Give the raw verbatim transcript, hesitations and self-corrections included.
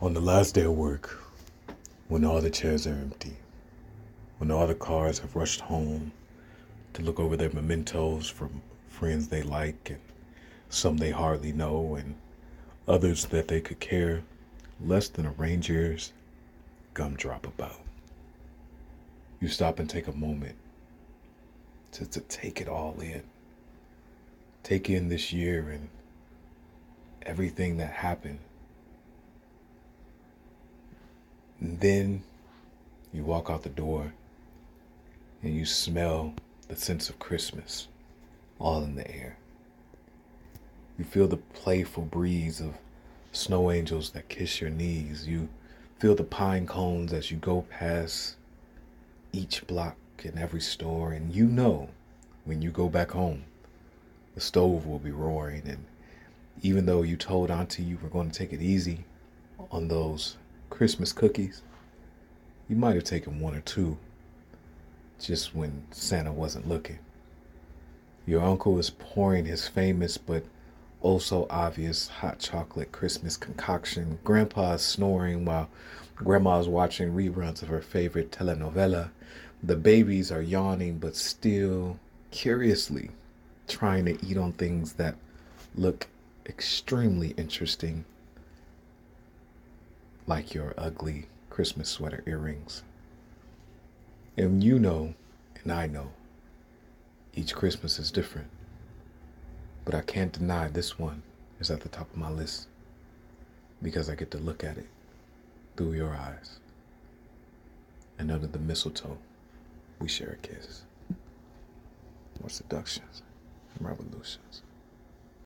On the last day of work, when all the chairs are empty, when all the cars have rushed home to look over their mementos from friends they like and some they hardly know and others that they could care less than a reindeer's gumdrop about. You stop and take a moment to, to take it all in. Take in this year and everything that happened. And then you walk out the door and you smell the sense of Christmas all in the air. You feel the playful breeze of snow angels that kiss your knees. You feel the pine cones as you go past each block in every store. And you know when you go back home, the stove will be roaring. And even though you told Auntie you were going to take it easy on those Christmas cookies, you might have taken one or two just when Santa wasn't looking. Your uncle is pouring his famous but oh so obvious hot chocolate Christmas concoction. Grandpa's snoring while Grandma's watching reruns of her favorite telenovela. The babies are yawning but still curiously trying to eat on things that look extremely interesting, like your ugly Christmas sweater earrings. And you know, and I know, each Christmas is different. But I can't deny this one is at the top of my list because I get to look at it through your eyes. And under the mistletoe, we share a kiss. More seductions and revolutions.